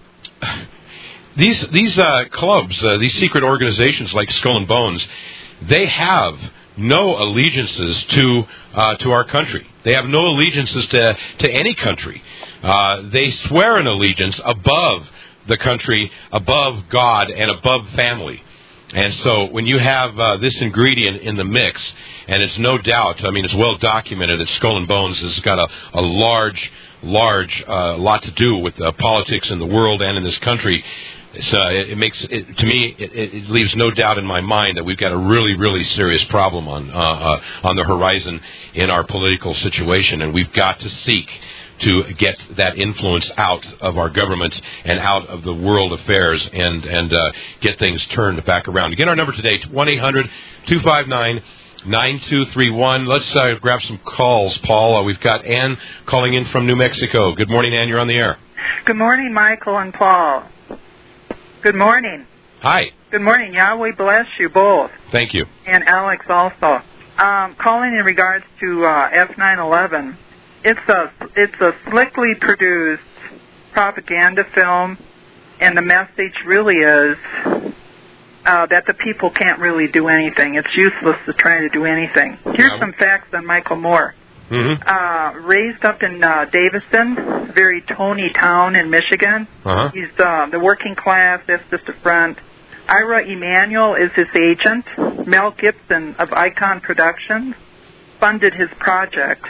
these these uh, clubs, uh, these secret organizations like Skull and Bones, they have no allegiances to uh, to our country. They have no allegiances to to any country. Uh, they swear an allegiance above the country, above God, and above family. And so when you have uh, this ingredient in the mix, and it's no doubt, I mean, it's well documented that Skull and Bones has got a, a large, large uh, lot to do with uh, politics in the world and in this country. So it, it makes it, to me, it, it leaves no doubt in my mind that we've got a really, really serious problem on uh, uh, on the horizon in our political situation, and we've got to seek to get that influence out of our government and out of the world affairs, and and uh, get things turned back around. Again, our number today, one eight hundred two five nine nine two three one. Let's uh, grab some calls, Paul. Uh, we've got Ann calling in from New Mexico. Good morning, Ann. You're on the air. Good morning, Michael and Paul. Good morning. Hi. Good morning. Yahweh bless you both. Thank you. And Alex also. Um, calling in regards to uh, F nine eleven. It's a it's a slickly produced propaganda film, and the message really is uh, that the people can't really do anything. It's useless to try to do anything. Here's yeah. some facts on Michael Moore. Mm-hmm. Uh, raised up in uh, Davison, a very Tony town in Michigan. Uh-huh. He's uh, the working class. That's just a front. Ira Emanuel is his agent. Mel Gibson of Icon Productions funded his project.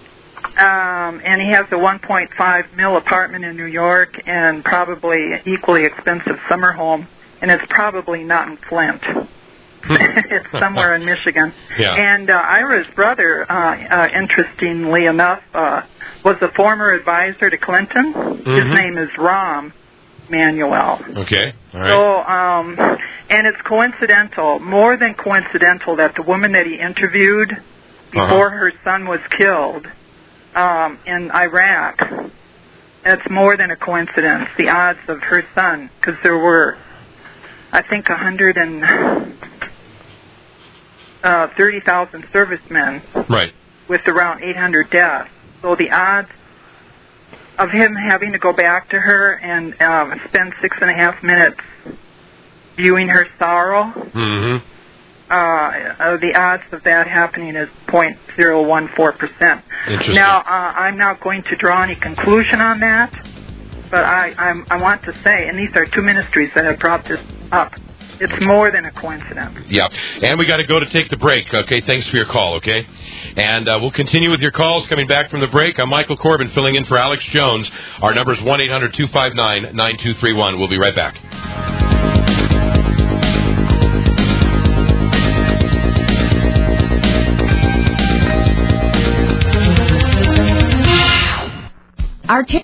Um, and he has a one point five mil apartment in New York and probably equally expensive summer home. And it's probably not in Flint. It's somewhere in Michigan. Yeah. And uh, Ira's brother, uh, uh, interestingly enough, uh, was a former advisor to Clinton. Mm-hmm. His name is Rahm Manuel. Okay. All right. So, um, and it's coincidental, more than coincidental, that the woman that he interviewed before uh-huh. her son was killed um, in Iraq, it's more than a coincidence, the odds of her son, because there were, I think, one hundred thirty thousand servicemen, right, with around eight hundred deaths. So the odds of him having to go back to her and um, spend six and a half minutes viewing her sorrow, mm-hmm. uh, uh, the odds of that happening is zero point zero one four percent. Interesting. Now, uh, I'm not going to draw any conclusion on that, but I, I'm, I want to say, and these are two ministries that have brought this up, it's more than a coincidence. Yeah. And we got to go to take the break. Okay, thanks for your call, okay? And uh, we'll continue with your calls coming back from the break. I'm Michael Corbin filling in for Alex Jones. Our number is one eight hundred two five nine nine two three one. We'll be right back. Our t-